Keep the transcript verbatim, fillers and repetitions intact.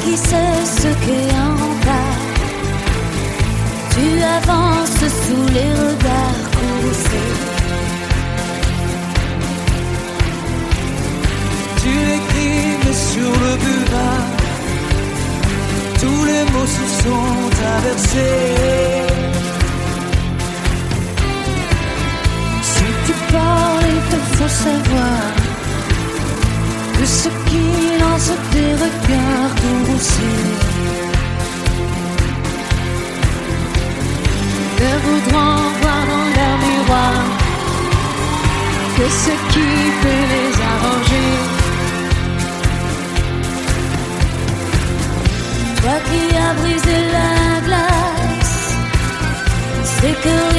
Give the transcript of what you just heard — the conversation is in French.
qui sais ce qu'est un rempart. Tu avances sous les regards courroucés. Tu l'écris mais sur le boulevard, tous les mots se sont inversés. Si tu parles, il te faut savoir que ce qui lance tes regards courroucés ne voudront voir dans leur miroir que ce qui peut les arranger. Toi qui as brisé la glace, c'est que